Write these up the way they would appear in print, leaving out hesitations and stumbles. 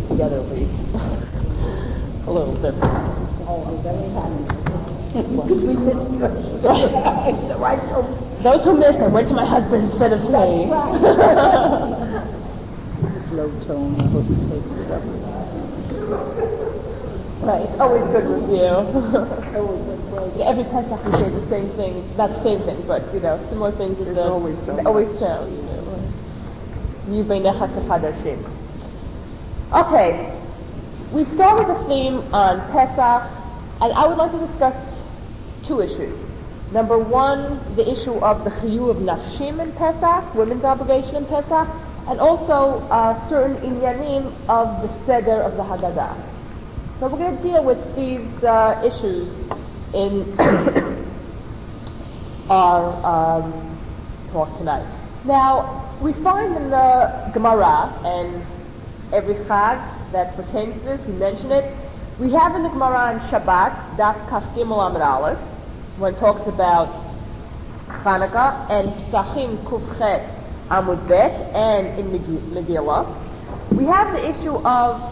together, please. A little bit. Those who missed, I went to my husband instead of staying. Low tone, I hope he takes it up. Right, it's always good with you. Every Pesach we say the same thing, not the same thing, but similar things with the always so. Okay, we started the theme on Pesach, and I would like to discuss two issues. Number one, the issue of the chiyuv of nafshim in Pesach, women's obligation in Pesach, and also certain inyanim of the seder of the Haggadah. So we're going to deal with these issues in our talk tonight. Now, we find in the Gemara, and every Chag that pertains to this, we mention it. We have in the Gemara on Shabbat, Daf Kaf Gimel Amud Aleph, when it talks about Chanukah, and Psachim Kufchet Amud Bet, and in Megillah. We have the issue of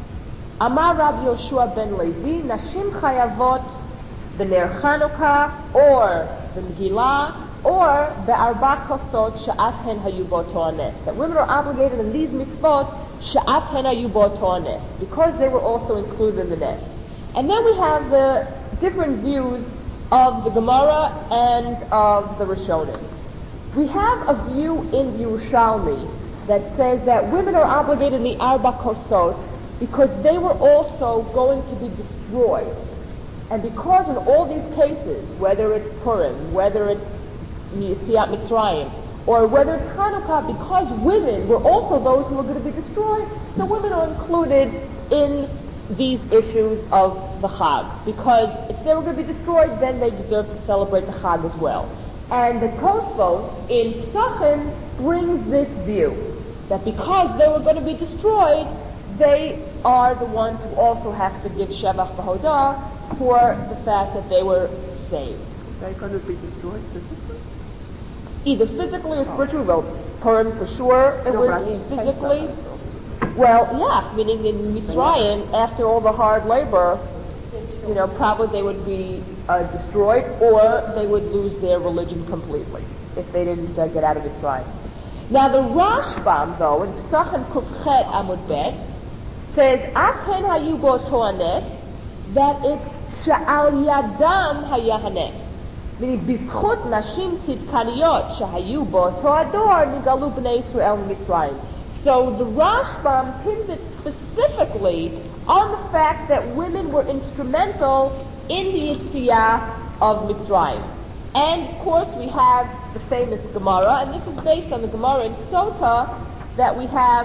Amar Rabbi Yoshua ben Levi, Nashim Chayavot B'ner Chanukah, or the Megillah, or the Arba Kosot Sha'at Hen Hayu B'oto Hanes. That women are obligated in these mitzvot Sha'at Hen Hayu B'oto Hanes, because they were also included in the nes. And then we have the different views of the Gemara and of the Rishonim. We have a view in the Yerushalmi that says that women are obligated in the Arba Kosot because they were also going to be destroyed. And because in all these cases, whether it's Purim, whether it's Yetziat Mitzrayim, or whether it's Hanukkah, because women were also those who were going to be destroyed, so women are included in these issues of the Chag. Because if they were going to be destroyed, then they deserve to celebrate the Chag as well. And the Tosfos in Psachim brings this view, that because they were going to be destroyed, they are the ones who also have to give Shevach V'Hodah for the fact that they were saved. They're going to be destroyed physically? Either physically or spiritually. Well, Purim for sure it was physically. Well, yeah, meaning in Mitzrayim, after all the hard labor, probably they would be destroyed, or they would lose their religion completely if they didn't get out of Mitzrayim. Now the Rashbam, though, in Psachim Kufchet Amud Bet, says, Achen hayu b'oto hanes, that it's sha'al yadam hayahanes. Meaning, bizchut nashim tzidkaniyot shahayu b'oto ador nigalu b'nei Yisrael Mitzrayim. So the Rashbam pins it specifically on the fact that women were instrumental in the Yetziah of Mitzrayim. And of course we have the famous Gemara, and this is based on the Gemara in Sota, that we have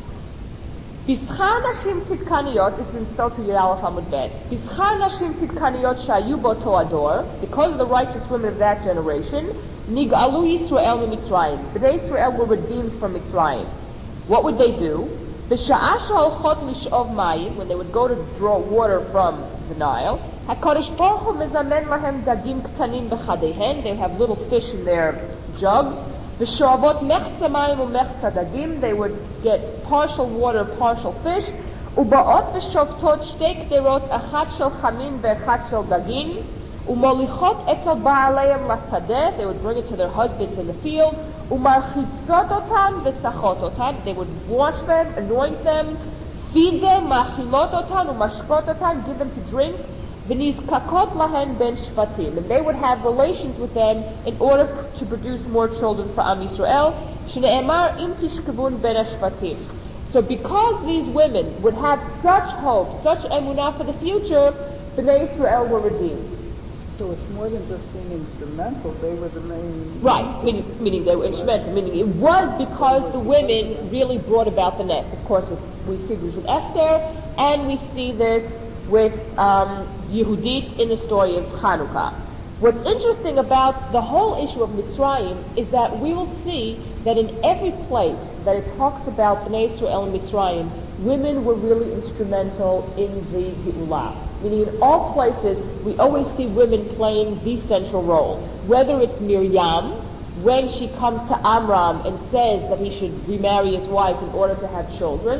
Bizchar Nashim Tzidkaniyot, this is in Sota Yud Aleph Amud Bet. Bizchar Nashim Tzidkaniyot Shayu B'oto Ador, because of the righteous women of that generation, Nigalu Yisrael Mitzrayim. B'nai Yisrael were redeemed from Mitzrayim. What would they do? B'sha'ah she'olchot lish'ov mayim, when they would go to draw water from the Nile, HaKadosh Baruch Hu mezamen lahem dagim ktanim b'chadeihen, they have little fish in their jugs. B'sho'avot mechza mayim u'mechza dagim, they would get partial water, partial fish. U'ba'ot v'shovtot shtei kderot, achat shel chamin ve'achat shel dagim. U'molichot etzel ba'aleim lasadeh, they would bring it to their husbands in the field. U'marchitzot otam v'sachot otam, they would wash them, anoint them, feed them, ma'achilot otam, u'mashkot otam, give them to drink. V'nizkakot lahen ben shvatim, and they would have relations with them in order to produce more children for Am Yisrael. Shne'emar im tishkavun ben shvatim. So because these women would have such hope, such emunah for the future, Bnei Yisrael were redeemed. So it's more than just being instrumental, they were the main... Right, meaning they were instrumental, meaning it was because the women really brought about the nest. Of course, we see this with Esther, and we see this with Yehudit in the story of Chanukah. What's interesting about the whole issue of Mitzrayim is that we will see that in every place that it talks about Bnei Yisrael and Mitzrayim, women were really instrumental in the Geulah. Meaning in all places, we always see women playing the central role. Whether it's Miriam, when she comes to Amram and says that he should remarry his wife in order to have children.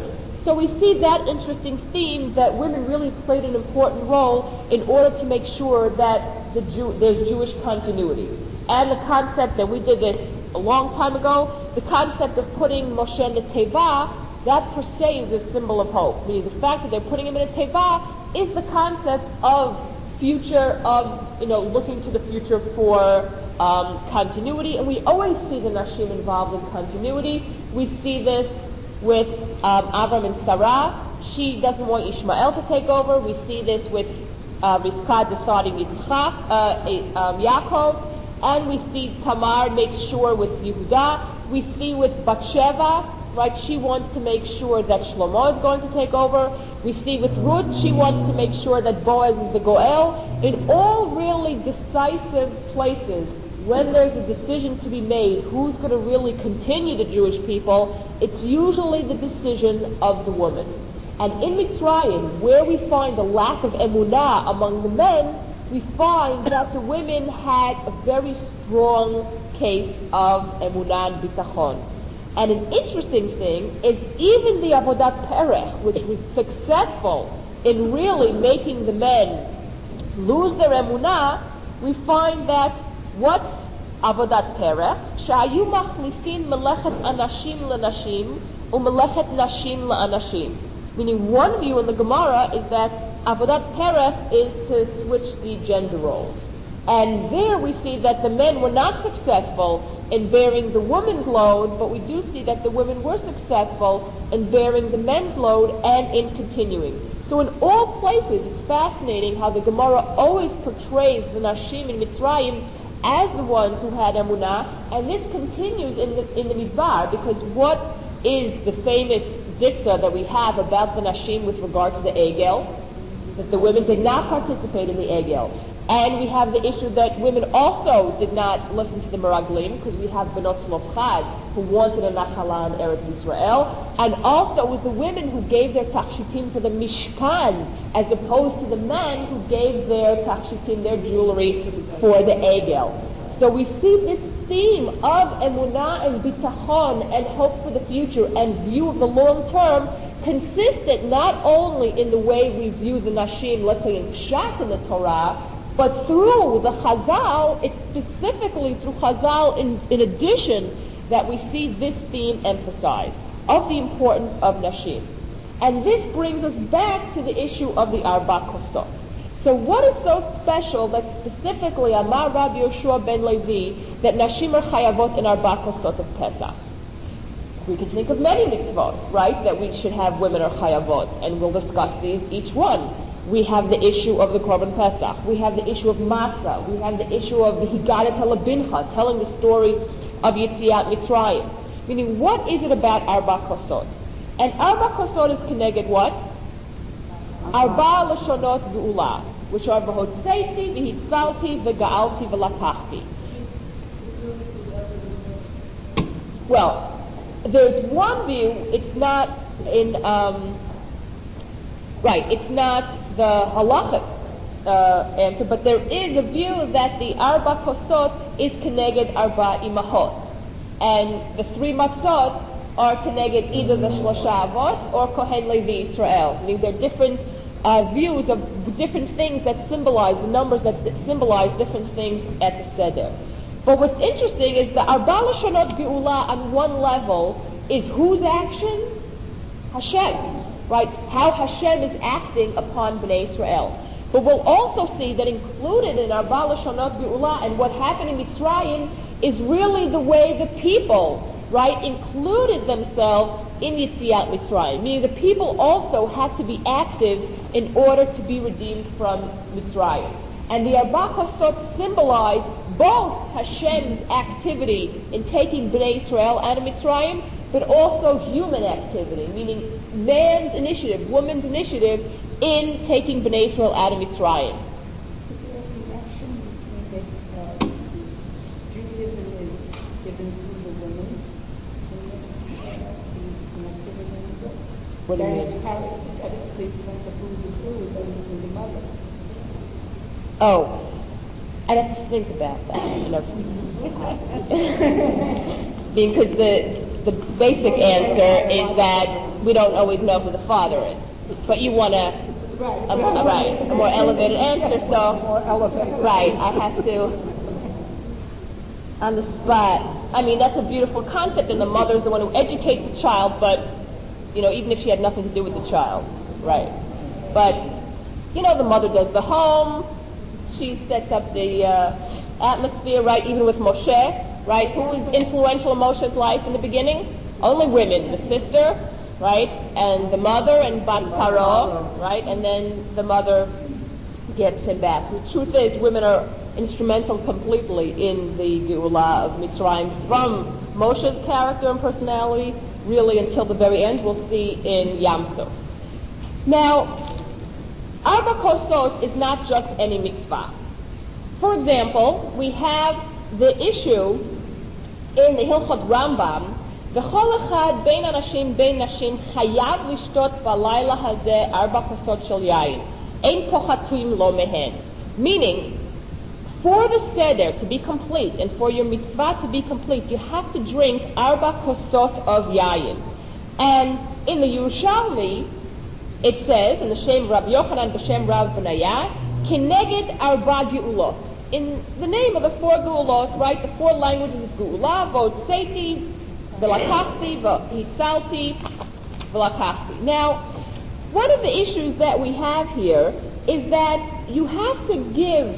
So we see that interesting theme that women really played an important role in order to make sure that there's Jewish continuity. And the concept that we did this a long time ago, the concept of putting Moshe in the Teva, that per se is a symbol of hope. Meaning the fact that they're putting him in a Teva is the concept of future, of looking to the future for continuity. And we always see the Nashim involved in continuity. We see this with Avram and Sarah. She doesn't want Ishmael to take over. We see this with Rivka deciding Yaakov. And we see Tamar make sure with Yehuda. We see with Batsheva, right? She wants to make sure that Shlomo is going to take over. We see with Ruth, she wants to make sure that Boaz is the Goel. In all really decisive places, when there's a decision to be made, who's going to really continue the Jewish people, it's usually the decision of the woman. And in Mitzrayim, where we find a lack of emunah among the men, we find that the women had a very strong case of emunah and bitachon. And an interesting thing is even the Avodat Perech, which was successful in really making the men lose their emunah, we find that what Avodat Perech, שהיו מחליפין מלאכת אנשים לנשים ומלאכת נשים לאנשים. Meaning one view in the Gemara is that Avodat Perech is to switch the gender roles. And there we see that the men were not successful in bearing the woman's load, but we do see that the women were successful in bearing the men's load and in continuing. So in all places, it's fascinating how the Gemara always portrays the Nashim in Mitzrayim as the ones who had emunah, and this continues in the Midbar, because what is the famous dicta that we have about the Nashim with regard to the Egel? That the women did not participate in the Egel. And we have the issue that women also did not listen to the Meraglim, because we have Benot Tzlofchad, who wanted a Nachala in Eretz Yisrael, and also it was the women who gave their tachshitim for the Mishkan, as opposed to the men who gave their tachshitim, their jewelry, for the Egel. So we see this theme of emunah and bitachon and hope for the future and view of the long term consistent not only in the way we view the Nashim, let's say in Pshat in the Torah, but through the Chazal. It's specifically through Chazal in addition that we see this theme emphasized of the importance of Nashim. And this brings us back to the issue of the Arba Kosot. So what is so special that specifically Amar Rabbi Yoshua ben Levi that Nashim are chayavot in Arba Kosot of Pesach? We can think of many mitzvot, right, that we should have women are chayavot, and we'll discuss these each one. We have the issue of the Korban Pesach. We have the issue of matzah. We have the issue of the Higadat HaLabincha, telling the story of Yetziat Mitzrayim. Meaning, what is it about Arba Kosot? And Arba Kosot is connected what? Arba Lashonot Geula, which are V'hotzeiti, V'hitzalti, V'ga'alti, V'lakachti. Well, there's one view, it's not in, it's not the halachic answer, but there is a view that the Arba Kosot is Keneged Arba Imahot. And the three matzot are Keneged either the Shlosha Avot or Kohen Levi Israel. Meaning they're different views of different things that symbolize, the numbers that symbolize different things at the Seder. But what's interesting is the Arba Lashonot Geula on one level is whose action? Hashem. Right? How Hashem is acting upon Bnei Israel. But we'll also see that included in Arba Lashonot Geula and what happened in Mitzrayim is really the way the people, right, included themselves in Yetziat Mitzrayim. Meaning the people also had to be active in order to be redeemed from Mitzrayim. And the Arba Kosot symbolize both Hashem's activity in taking Bnei Israel out of Mitzrayim, but also human activity, meaning man's initiative, woman's initiative in taking Bnei Israel out of Mitzrayim. Judaism is given to the women. What do you mean? Oh, I'd have to think about that. Because the basic answer is that we don't always know who the father is. But you want a more elevated answer, so More elevated. right, I have to on the spot. I mean, that's a beautiful concept, and the mother's the one who educates the child, but even if she had nothing to do with the child, right? But the mother does the home. She sets up the atmosphere, right? Even with Moshe, right? Who was influential in Moshe's life in the beginning? Only women. The sister, right? And the mother and Bat Paro, right? And then the mother gets him back. So the truth is, women are instrumental completely in the Geulah of Mitzrayim from Moshe's character and personality, really until the very end. We'll see in Yam Suf. Now, Arba Kosot is not just any mitzvah. For example, we have the issue in the Hilchot Rambam, וכל אחד בין אנשים בין נשים חייב לשתות בלילה הזה 4 כוסות של יין. אין פוחתים לו מהן. Meaning, for the seder to be complete and for your mitzvah to be complete, you have to drink 4 kosot of yayin. And in the Yerushalmi, it says, in the Shem Rabbi Yochanan b'Shem Rav Benaya, Keneged 4 geulot. In the name of the 4 geulot, right, the 4 languages of Geulah, Votzeti, V'lakachti, V'hitzalti, V'lakachti. Now, one of the issues that we have here is that you have to give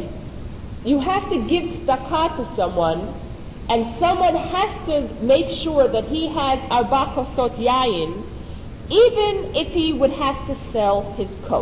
tzedakah to someone, and someone has to make sure that he has 4 kosot yayin, even if he would have to sell his coat.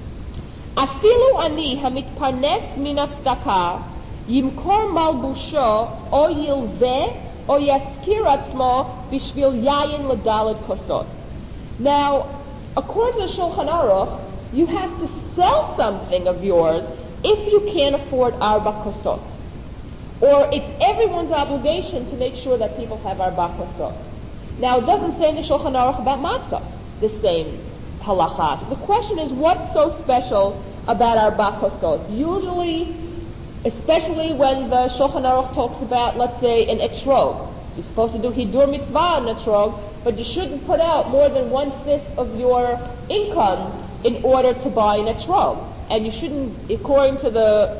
Afilu ani hamitparnes min tzedakah yimkor malbusho o yilveh o yaskir atzmo bishvil yayin ledaled kosot. Now, according to the Shulchan Aruch, you have to sell something of yours if you can't afford 4 kosot. Or it's everyone's obligation to make sure that people have 4 kosot. Now, it doesn't say in the Shulchan Aruch about matzah, the same halacha. So the question is, what's so special about 4 kosot? Usually, especially when the Shulchan Aruch talks about, let's say, an etrog. You're supposed to do hidur mitzvah on an etrog, but you shouldn't put out more than 1/5 of your income in order to buy an etrog. And you shouldn't, according to the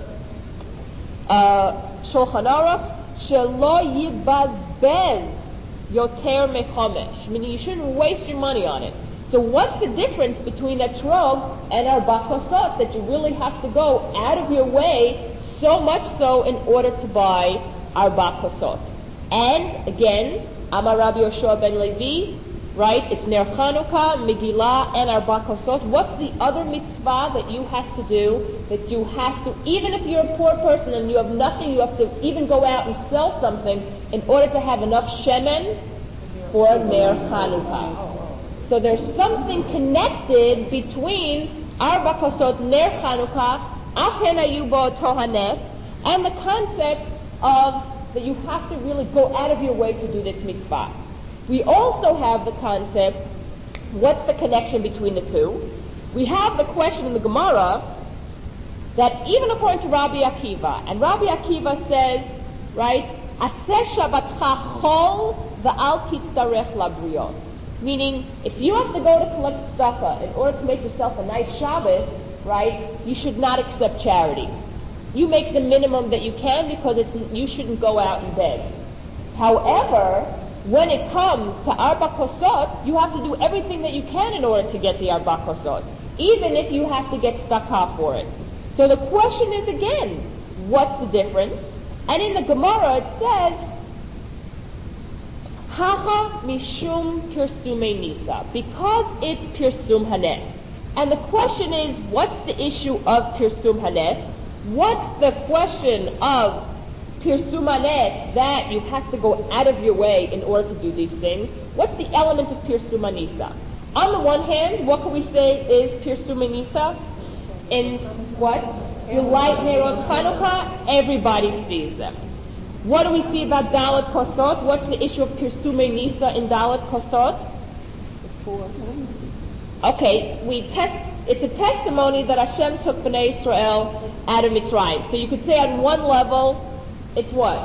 Shulchan Aruch, shelo yibazbez yoter mechomesh, meaning you shouldn't waste your money on it. So what's the difference between etrog and 4 kosot that you really have to go out of your way, so much so in order to buy 4 kosot? And again, Amar Rabbi Yoshua ben Levi, right? It's Ner Chanukah, Megillah, and 4 kosot. What's the other mitzvah that you have to do? That you have to, even if you're a poor person and you have nothing, you have to even go out and sell something in order to have enough shemen for Ner Chanukah. So there's something connected between 4 kosot Ner Chanukah, Achen Ayubo Tohanes, and the concept of that you have to really go out of your way to do this mitzvah. We also have the concept, what's the connection between the two? We have the question in the Gemara that even according to Rabbi Akiva, and Rabbi Akiva says, right, Aseh Shabbatcha chol v'al titzarech labriot. Meaning, if you have to go to collect tzedakah in order to make yourself a nice Shabbos, right, you should not accept charity. You make the minimum that you can because you shouldn't go out and beg. However, when it comes to 4 kosot, you have to do everything that you can in order to get the 4 kosot, even if you have to get tzedakah for it. So the question is again, what's the difference? And in the Gemara it says, Hacha mishum pirsumei nisa, because it's pirsum hanes. And the question is, what's the issue of pirsum hanes? What's the question of pirsum hanes that you have to go out of your way in order to do these things? What's the element of pirsum nisa? On the one hand, what can we say is pirsum nisa? In what? You light Nerot Chanukah, everybody sees them. What do we see about Dalet Kosot? What's the issue of pirsum nisa in Dalet Kosot? Okay, it's a testimony that Hashem took Bnei Israel out of Mitzrayim. So you could say on one level, it's what?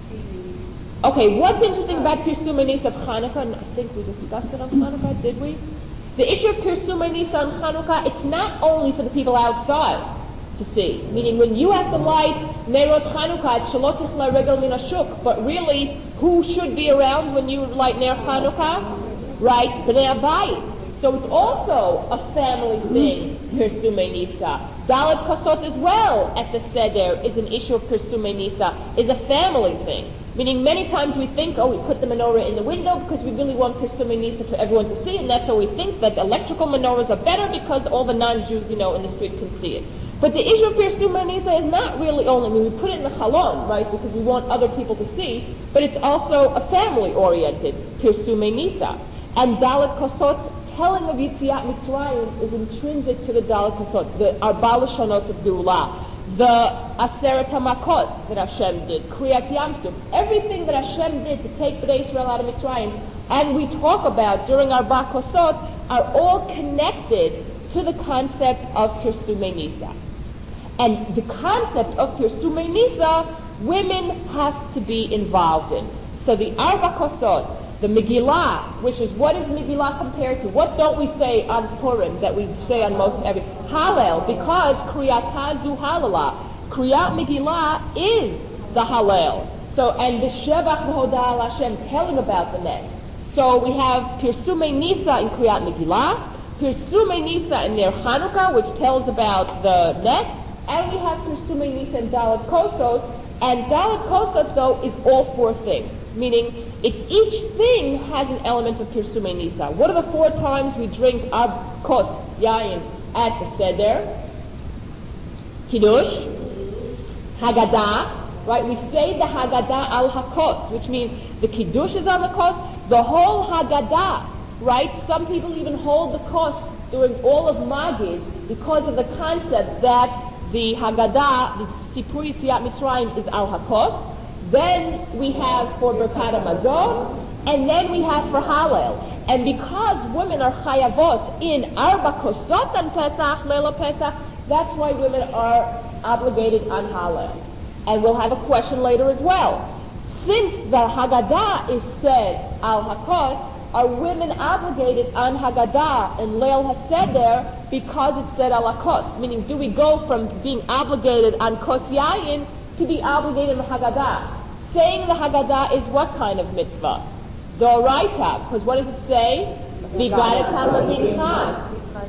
Okay, what's interesting about Pirsumei Nisa of Hanukkah, and I think we discussed it on Hanukkah, did we? The issue of Pirsumei Nisa on Hanukkah, it's not only for the people outside to see, meaning when you have to light Nerot Hanukkah, it's Shalot Tichla Regel Min HaShuk, but really, who should be around when you light Ner Hanukkah? Right? Bnei Abayit. So it's also a family thing, Pirsumei Nisa. Dalet Kosot as well at the Seder is an issue of Pirsumei Nisa, is a family thing. Meaning many times we think, oh, we put the menorah in the window because we really want Pirsumei Nisa for everyone to see, and that's why we think that electrical menorahs are better because all the non-Jews, in the street can see it. But the issue of Pirsumei Nisa is not really only, we put it in the Halon, right, because we want other people to see, but it's also a family-oriented Pirsumei Nisa. And Dalet Kosot, telling of Yetziat Mitzrayim, is intrinsic to the Dalet Kosot, the Arba Lashonot of Geulah, the Aseret HaMakot that Hashem did, Kriyat Yamsuf, everything that Hashem did to take Bnei Israel out of Mitzrayim, and we talk about during Arba Kosot, are all connected to the concept of Pirsumei Nisa. And the concept of Pirsumei Nisa, women have to be involved in. So the Arba Kosot, the Megillah, which is what is Megillah compared to? What don't we say on Purim that we say on most every? Hallel, because Kriyat Zu Halalah. Kriyat Megillah is the Hallel. So, and the Shevach V'Hodah Al Hashem, telling about the net. So we have Pirsumei Nisa in Kriyat Megillah, Pirsumei Nisa in Ner Hanukkah, which tells about the net, and we have Pirsumei Nisa in Dalet Kosot, and Dalet Kosot, though, is all four things. Meaning, each thing has an element of Pirsumei Nisa. What are the 4 times we drink our kos, yayin, at the Seder? Kiddush, Haggadah, right? We say the Haggadah al HaKos, which means the Kiddush is on the kos, the whole Haggadah, right? Some people even hold the kos during all of Magid because of the concept that the Haggadah, the Sipur Yetziat Mitzrayim, is al HaKos. Then we have for Birkat HaMazon, and then we have for Hallel. And because women are chayavot in Arba Kosot on Pesach, Leila Pesach, that's why women are obligated on Hallel. And we'll have a question later as well. Since the Haggadah is said al HaKos, are women obligated on Haggadah and Leil HaSeder because it's said al HaKos? Meaning, do we go from being obligated on Kos Yayin to be obligated on Haggadah? Saying the Haggadah is what kind of mitzvah? Doraita, because what does it say? V'gareta lebincha.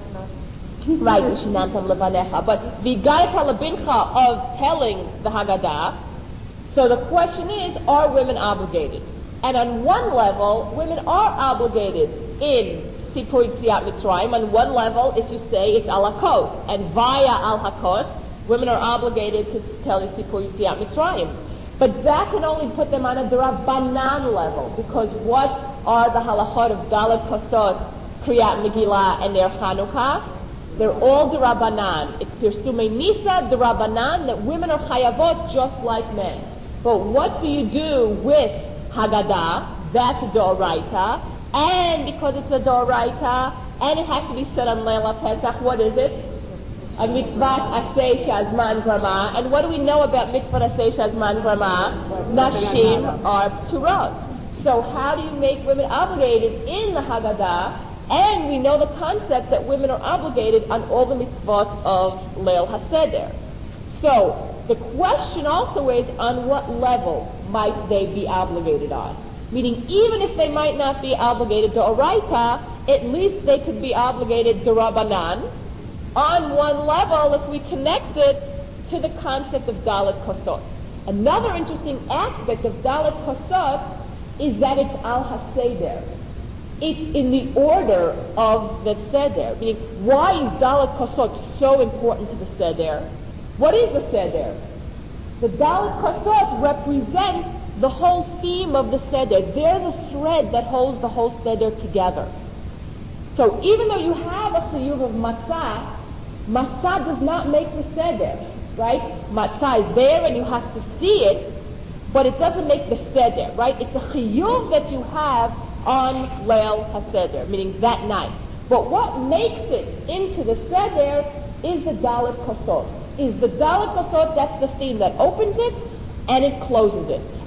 Right, v'shinantam levanecha. But v'gareta lebincha of telling the Haggadah. So the question is, are women obligated? And on one level, women are obligated in Sipur Yetziat Mitzrayim. On one level, if you say it's al HaKos, and via al HaKos, women are obligated to tell you Sipur Yetziat Mitzrayim. But that can only put them on a D'Rabbanan level, because what are the halachot of Dalet Kosot, Kriyat Megillah, and Ner Chanukah? They're all D'Rabbanan. It's Pirsumei Nisa D'Rabbanan that women are chayavot just like men. But what do you do with Haggadah? That's a D'Oraita. And because it's a D'Oraita, and it has to be said on Leila Pesach, what is it? A mitzvah aseh shazman grama. And what do we know about mitzvah aseh shazman grama? Nashim are pturot. So how do you make women obligated in the Haggadah? And we know the concept that women are obligated on all the mitzvot of Leil HaSeder. So the question also is, on what level might they be obligated on? Meaning, even if they might not be obligated to Oraita, at least they could be obligated to Rabbanan. On one level, if we connect it to the concept of Dalet Kosot. Another interesting aspect of Dalet Kosot is that it's al HaSeder. It's in the order of the Seder. Meaning, why is Dalet Kosot so important to the Seder? What is the Seder? The Dalet Kosot represents the whole theme of the Seder. They're the thread that holds the whole Seder together. So even though you have a chiyuv of matzah, matzah does not make the Seder, right? Matzah is there and you have to see it, but it doesn't make the Seder, right? It's a chiyuv that you have on Leil HaSeder, meaning that night. But what makes it into the Seder is the Dalet Kosot. Is the Dalet Kosot, that's the theme that opens it and it closes it.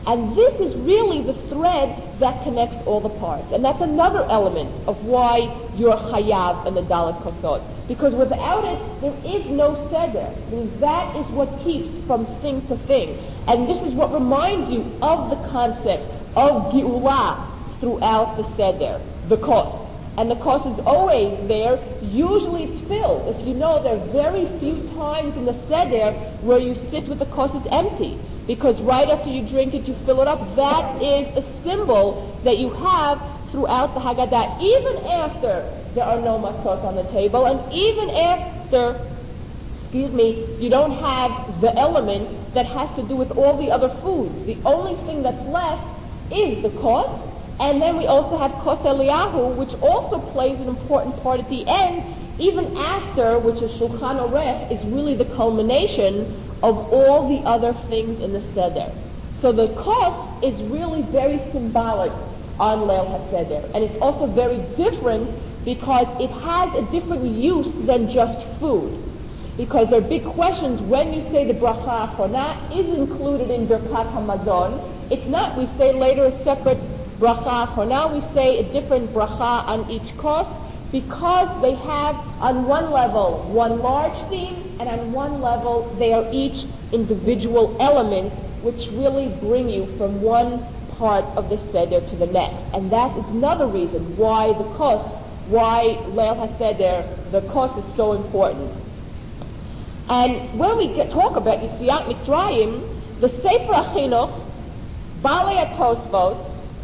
And this is really the thread that connects all the parts. And that's another element of why you're chayav in the Dalet Kosot. Because without it, there is no seder. Because that is what keeps from thing to thing. And this is what reminds you of the concept of Geulah throughout the seder, the kos. And the kos is always there. Usually it's filled. If you know, there are very few times in the seder where you sit with the kos is empty. Because right after you drink it, you fill it up. That is a symbol that you have throughout the Haggadah, even after there are no matzot on the table, and even after, you don't have the element that has to do with all the other foods. The only thing that's left is the kos, and then we also have kos Eliyahu, which also plays an important part at the end, even after, which is Shulchan Orech, is really the culmination of all the other things in the Seder. So the kos is really very symbolic on Leil HaSeder. And it's also very different because it has a different use than just food. Because there are big questions when you say the bracha achorah is included in Birkat HaMazon. It's not. We say later a separate bracha achorah. We say a different bracha on each kos, because they have, on one level, one large theme, and on one level, they are each individual elements which really bring you from one part of the Seder to the next. And that is another reason why the kos, why Leil HaSeder, the kos is so important. And when we talk about Yetziat Mitzrayim, the Sefer HaChinuch, Balei HaTosfot,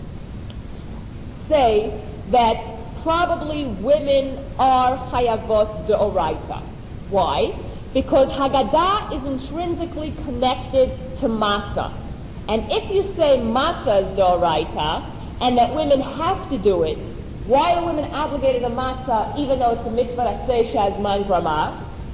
say that probably women are chayavot deoraita. Why? Because Haggadah is intrinsically connected to matzah. And if you say matzah is deoraita, and that women have to do it, why are women obligated to matzah even though it's a mitzvah that says shazman grama?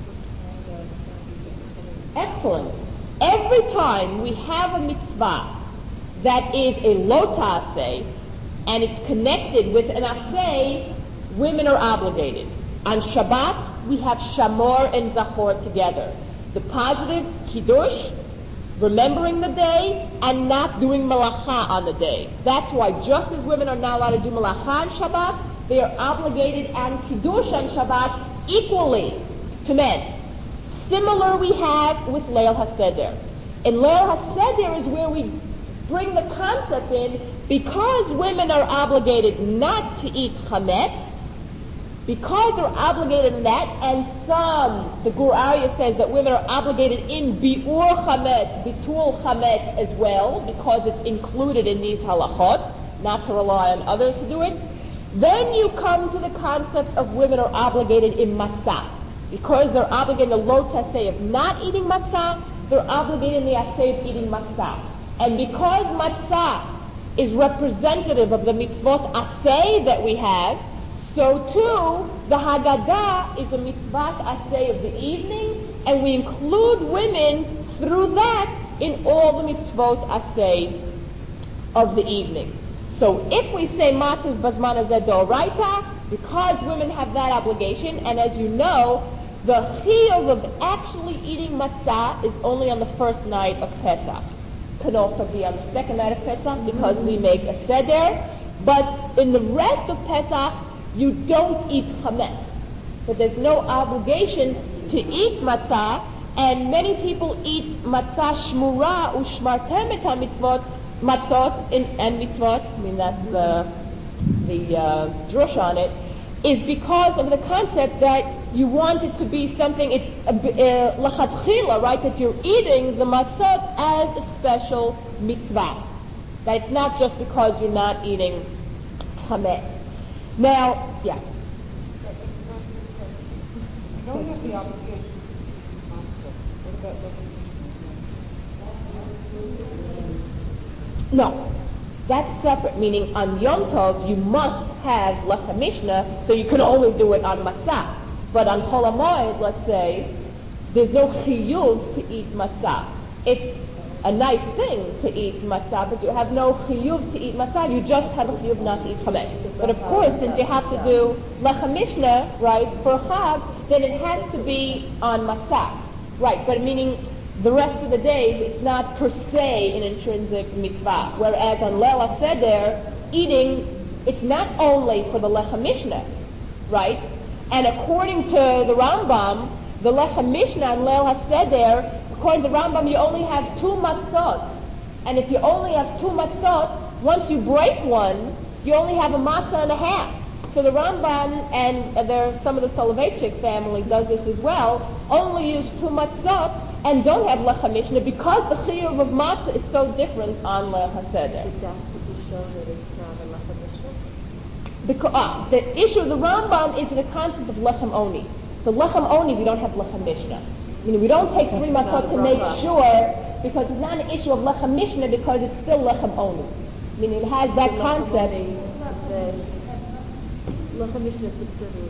Excellent. Every time we have a mitzvah that is a lo ta'aseh, and it's connected with an aseh, women are obligated. On Shabbat, we have Shamor and Zachor together. The positive, Kiddush, remembering the day, and not doing Malacha on the day. That's why just as women are not allowed to do Malacha on Shabbat, they are obligated on Kiddush on Shabbat equally to men. Similar we have with Leil HaSeder. And Leil HaSeder is where we bring the concept in, because women are obligated not to eat chametz, because they're obligated in that, and the Gur Aryeh says that women are obligated in bi'ur chametz, bitul chametz as well, because it's included in these halachot, not to rely on others to do it. Then you come to the concept of women are obligated in matzah. Because they're obligated in the lo taseh of not eating matzah, they're obligated in the aseh of eating matzah. And because matzah is representative of the mitzvot aseh that we have, so too the Haggadah is a mitzvot aseh of the evening, and we include women through that in all the mitzvot aseh of the evening. So if we say matzah is bazman hazeh d'oraita, because women have that obligation, and as you know, the chiyuv of actually eating matzah is only on the first night of Pesach. Can also be on the second night of Pesach because we make a seder, but in the rest of Pesach you don't eat chametz. But there's no obligation to eat matzah, and many people eat matzah shmura ushmartem et mitzvot matzot and mitzvot. I mean that's the drush on it, is because of the concept that you want it to be something, it's lachatchila, right, that you're eating the matzot as a special mitzvah. That it's not just because you're not eating chametz. Now, yeah. Don't have the obligation to eat matzah. What about lechem? No. That's separate, meaning on Yom Tov you must have lechem mishnah, so you can only do it on matzah. But on Chol HaMoed, let's say, there's no chiyuv to eat matzah. It's a nice thing to eat matzah, but you have no chiyuv to eat matzah. You just have a chiyuv not to eat chametz. But of course, since you have to do lechem mishnah, right, for Chag, then it has to be on matzah. Right, but meaning the rest of the days, it's not per se an intrinsic mitzvah. Whereas on Leil HaSeder, eating, it's not only for the Lechem Mishnah, right? And according to the Rambam, the Lechem Mishnah on Leil HaSeder, according to the Rambam, you only have 2 matzot. And if you only have 2 matzot, once you break one, you only have a matzah and a half. So the Rambam, and there some of the Soloveitchik family does this as well, only use 2 matzot and don't have Lechem Mishnah because the chiyuv of matzah is so different on Leil HaSeder. Because the issue of the Rambam is the concept of Lechem Oni. So Lechem Oni, we don't have Lechem Mishnah. Meaning we don't take 3 matzot to make sure, because it's not an issue of Lechem Mishnah because it's still Lechem Oni. Meaning it has that concept. Lechem Mishnah subsidiary.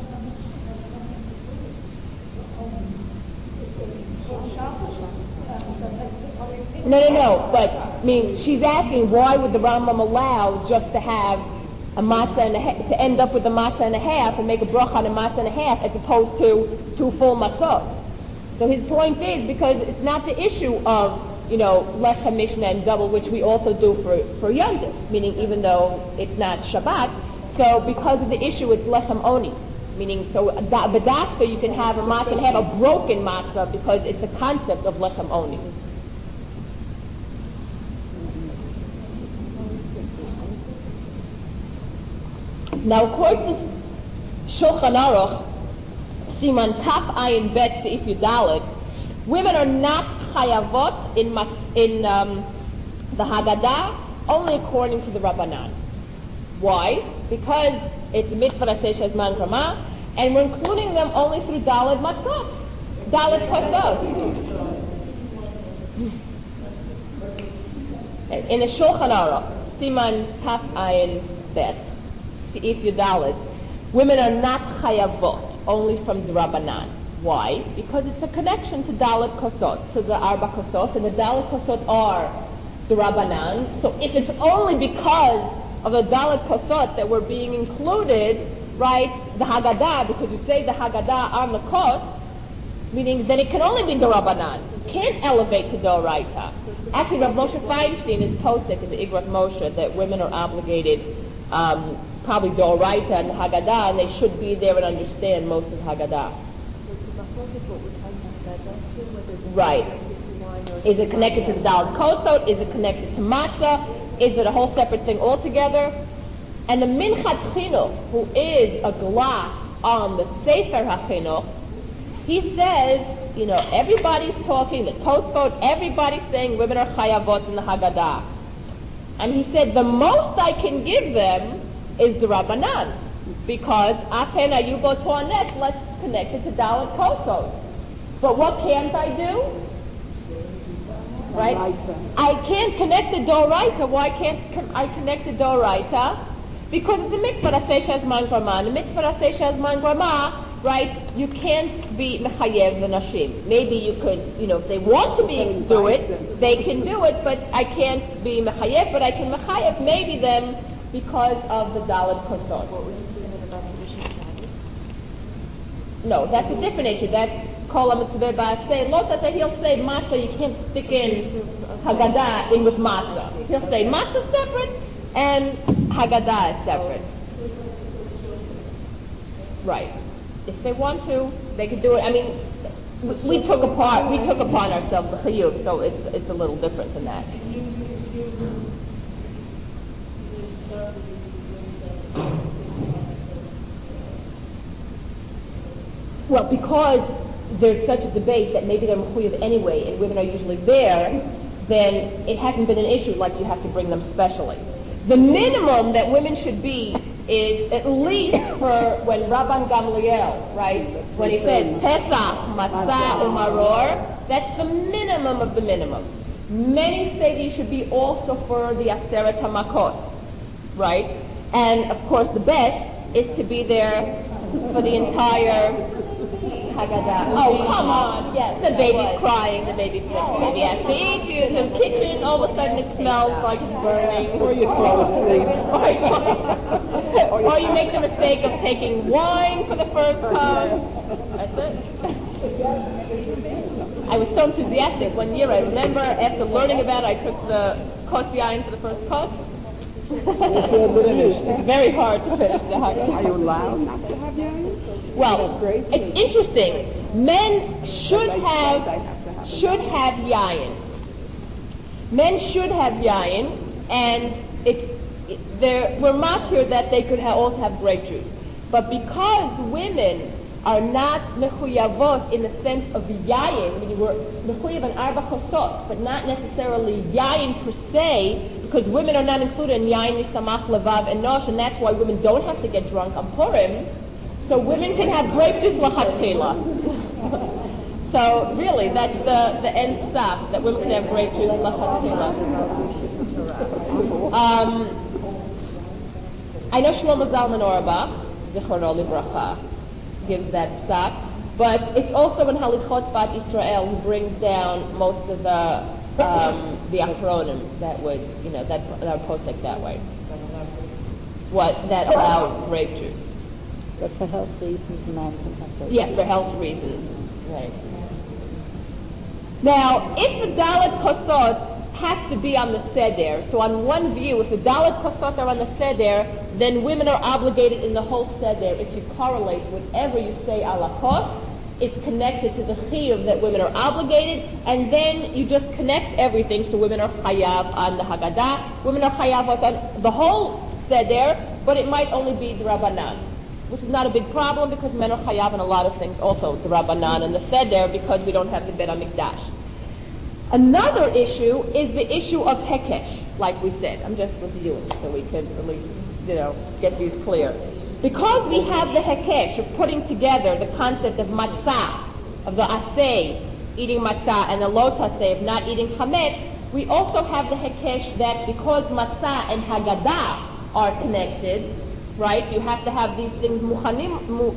No. But I mean, she's asking why would the Rambam allow just to have a matzah and a half, to end up with a matzah and a half and make a bracha on a matzah and a half as opposed to 2 full matzot. So his point is because it's not the issue of Lechem Mishnah and double, which we also do for Yom Tov, meaning even though it's not Shabbat. So because of the issue, it's Lechem Oni. Meaning, so B'dafka you can have a matzah and have a broken matzah because it's a concept of Lechem Oni. Now, according to Shulchan Aruch, Siman Taf Ayin Bet Seif Yudalet, women are not chayavot in the Haggadah, only according to the Rabbanan. Why? Because it's mitzvah aseh shezman grama, and we're including them only through Daled Matzot, Daled Kosot. In the Shulchan Aruch, Siman Taf Ayin Bet, Seif Yudalet, women are not chayavot, only from the Rabbanan. Why? Because it's a connection to Daled Kosot, to the Arba Kosot, and the Daled Kosot are the Rabbanan. So if it's only because of the Daled Kosot that we're being included, right, the Haggadah, because you say the Haggadah on the Kos, meaning then it can only be the Rabbanan. It can't elevate to Doraita. Actually, Rav Moshe Feinstein is posting in the Igrat Moshe that women are obligated probably Doraita and the Haggadah, and they should be there and understand most of the Haggadah. Right. Is it connected to the Daled Kosot? Is it connected to Matzah? Is it a whole separate thing altogether? And the Minchat Chinuch, who is a glass on the Sefer HaChinuch, he says, everybody's talking, the Tosfot, everybody's saying women are chayavot in the Haggadah. And he said, the most I can give them is the Rabbanan, because Achen Ayubo Toanet, let's connect it to Daled Kosot. But what can't I do? Right? I can't connect the Doraita. Why can't I connect the Doraita? Because it's a mitzvah aseh shezman grama. The mitzvah aseh shezman grama, right? You can't be mechayev the nashim. Maybe you could, if they want to do it, they can do it. But I can't be mechayev. But I can mechayev maybe them because of the Daled Kosot. No, that's a different issue. That's Kol HaMitzvah Ba'aseh. Lotata, he'll say matzah, you can't stick in Haggadah in with matzah. He'll say matzah separate and Haggadah is separate. Right. If they want to, they could do it. I mean, we took upon ourselves the chiyuv, so it's a little different than that. Well, because there's such a debate that maybe they're mechuyev anyway, and women are usually there, then it hasn't been an issue like you have to bring them specially. The minimum that women should be is at least for when Rabban Gamliel, right, when he says Pesach, Matzah, Umaror, that's the minimum of the minimum. Many say that you should be also for the Aseret HaMakot, right? And of course the best is to be there for the entire Haggadah. Oh, come on. Yes. The baby's crying, the baby's sick, the baby has to eat, you're in the kitchen, all of a sudden it smells like it's burning. Or you fall asleep. Or you make the mistake of taking wine for the first time. That's it. I was so enthusiastic one year. I remember after learning about it, I took the Kos Yain for the first course. It's very hard to finish the Haggadah. Are you allowed not to have yayin? Well, it's interesting. Men should have yayin. Men should have yayin, and we're matir that they could also have grape juice. But because women are not mechuyavot in the sense of the yayin, meaning we're mechuyav in arba chosot, but not necessarily yayin per se, because women are not included in yayin nisamach levav and nosh, and that's why women don't have to get drunk on Purim. So women can have grape juice lachatchila. So really, that's the end stop, that women can have grape juice lachatchila. I know Shlomo Zalman Auerbach, Zichrono Livracha, gives that stop, but it's also in Halichot Bat Israel who brings down most of the achronim that would, that are posted that way. That allow grape juice. But for health reasons, men can have grape juice. Yeah, for health reasons. Right. Now, if the Dalet Kosot has to be on the Seder, so on one view, if the Dalet Kosot are on the Seder, then women are obligated in the whole Seder. If you correlate whatever you say ala kos, it's connected to the chiyuv that women are obligated, and then you just connect everything, so women are chayav on the Haggadah, women are chayav on the whole Seder, but it might only be the Rabbanan, which is not a big problem because men are chayav on a lot of things also, the Rabbanan and the Seder, because we don't have the Bet HaMikdash. Another issue is the issue of Hekesh, like we said. I'm just reviewing so we can at least, get these clear. Because we have the Hekesh of putting together the concept of matzah, of the asay, eating matzah, and the lo tasay, of not eating chametz, we also have the Hekesh that because matzah and Haggadah are connected, right, you have to have these things munachim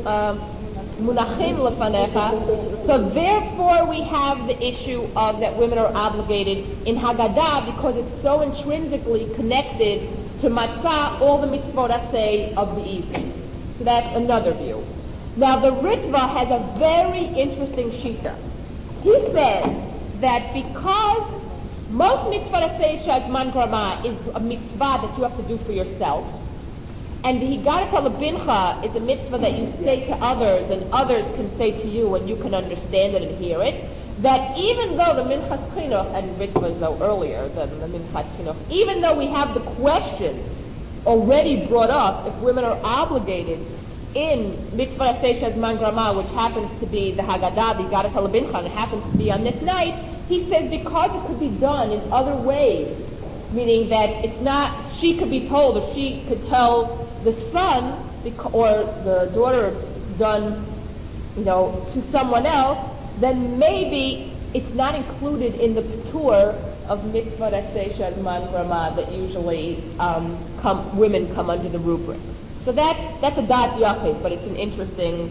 lefanecha. So therefore we have the issue of that women are obligated in Haggadah because it's so intrinsically connected to matzah, all the mitzvot asay of the evening. So that's another view. Now the Ritva has a very interesting shita. He says that because most mitzvot asay shazman grama is a mitzvah that you have to do for yourself, and the Higarat al-Bincha is a mitzvah that you say to others, and others can say to you, and you can understand it and hear it, that even though the Minchas Chinuch, and Ritva though earlier than the Minchas Chinuch, even though we have the question already brought up, if women are obligated in Mitzvah Aseh Shazman Grama, which happens to be the Haggadah, the Higarat al-Bincha, and it happens to be on this night, he says because it could be done in other ways, meaning that it's not, she could be told, or she could tell the son, or the daughter done, to someone else, then maybe it's not included in the patur of mitzvah aseh shazman grama that usually women come under the rubric. So that's a dat yachid, but it's an interesting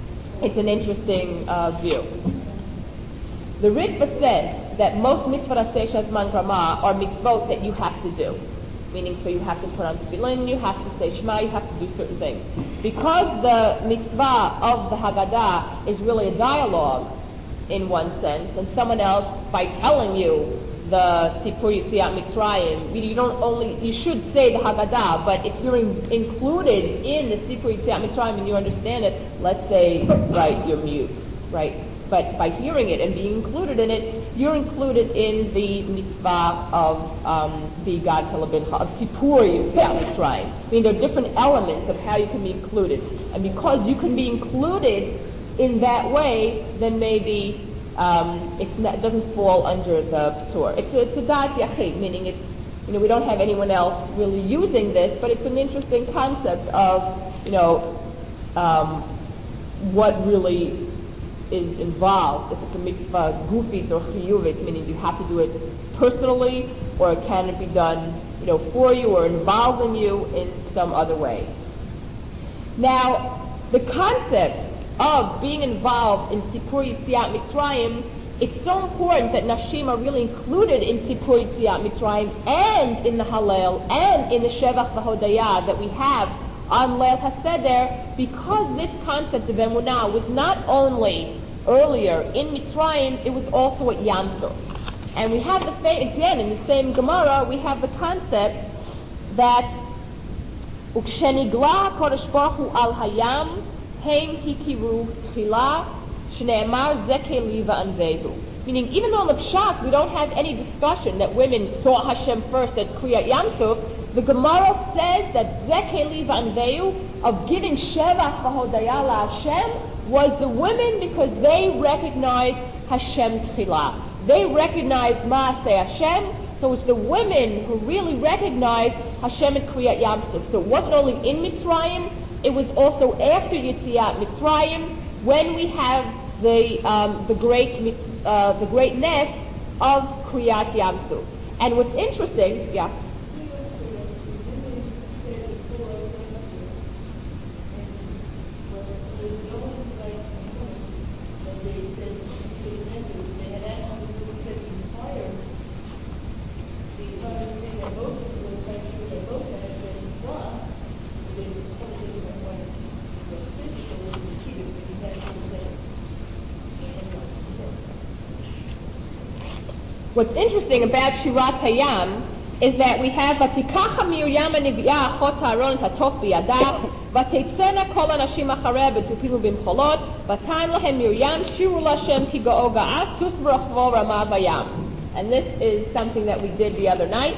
view. The Ritva says that most mitzvah aseh shazman grama are mitzvot that you have to do. Meaning, so you have to put on tefillin, you have to say Shema, you have to do certain things. Because the mitzvah of the Haggadah is really a dialogue, in one sense, and someone else, by telling you the Sipur Yetziat Mitzrayim, you should say the Haggadah, but if you're included in the Sipur Yetziat Mitzrayim and you understand it, let's say, right, you're mute, right? But by hearing it and being included in it, you're included in the mitzvah of the Gad Telabincha, of Sipur Yetziat Mitzrayim. I mean, there are different elements of how you can be included. And because you can be included in that way, then maybe it doesn't fall under the Patur. It's a Dat Yachid, meaning it's, we don't have anyone else really using this, but it's an interesting concept of, what really is involved, if it's a mitzvah gufit or chiyuvit, meaning you have to do it personally, or can it be done, for you or involving you in some other way. Now, the concept of being involved in Sipur Yetziat Mitzrayim, it's so important that Nashim are really included in Sipur Yetziat Mitzrayim and in the Hallel and in the Shevach v'Hodayah that we have on Leil HaSeder, because this concept of Emunah was not only earlier in Mitzrayim, it was also at Yam Suf. And we have the again in the same Gemara, we have the concept that Ukshenigla Kodesh Baruch Hu al Hayam Hein Hikiru Tchila Shneemar Zekeli Va'anvehu. Meaning, even though in the Pshat we don't have any discussion that women saw Hashem first at Kriyat Yam Suf, the Gemara says that Zekeli Va'anvehu, of giving Shevach V'hodaya La Hashem, was the women because they recognized Hashem Tchila. They recognized Maaseh Hashem, so it's the women who really recognized Hashem at Kriyat Yam Suf. So it wasn't only in Mitzrayim, it was also after Yetziat Mitzrayim, when we have the great nest of Kriyat Yam Suf. And what's interesting, yeah. What's interesting about Shirat Hayam is that we have Vatikacha Miriam Nevi'ah Achot Aaron Tatof Biyada Vatetzena Kol Anashim Achareh Betupim Ubimcholot Vatan Lahem Miriam Shiru Lashem Ki Ga'o Ga'as Sus V'Rachvo Rama Vayam. And this is something that we did the other night.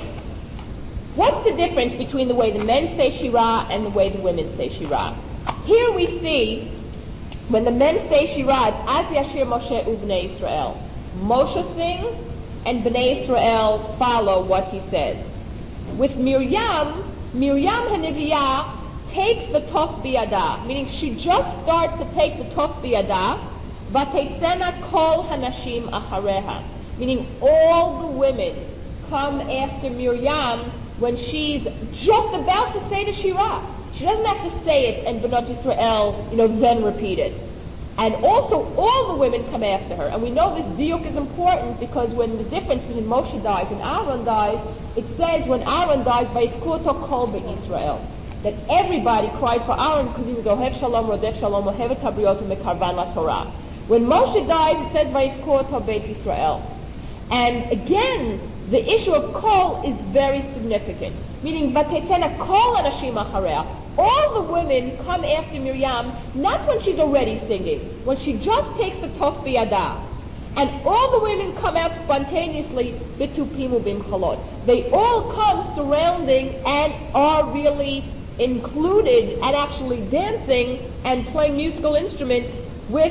What's the difference between the way the men say Shirah and the way the women say Shirah? Here we see when the men say Shirah, it's Az Yashir Moshe Uvnei Israel. Moshe sings and Bnei Israel follow what he says. With Miriam HaNevi'ah takes the Tof Biyada, meaning she just starts to take the Tof Biyada, Vatetzena Kol Hanashim Achareha, meaning all the women come after Miriam when she's just about to say the Shirah. She doesn't have to say it and Bnot Israel, then repeat it. And also, all the women come after her. And we know this diuk is important because when the difference between Moshe dies and Aaron dies, it says when Aaron dies, Vayizkuto Kol B'Yisrael, that everybody cried for Aaron because he was Ohev Shalom, Rodef Shalom, Ohevet Habriot, Mekarvan LaTorah. When Moshe dies, it says Vayizkuto Beit Yisrael. And again, the issue of Kol is very significant, meaning Vatetzena Kol Anashim Achareh. All the women come after Miriam, not when she's already singing, when she just takes the Tof Biyada. And all the women come out spontaneously, Bitupim Ubimcholot. They all come surrounding and are really included and actually dancing and playing musical instruments with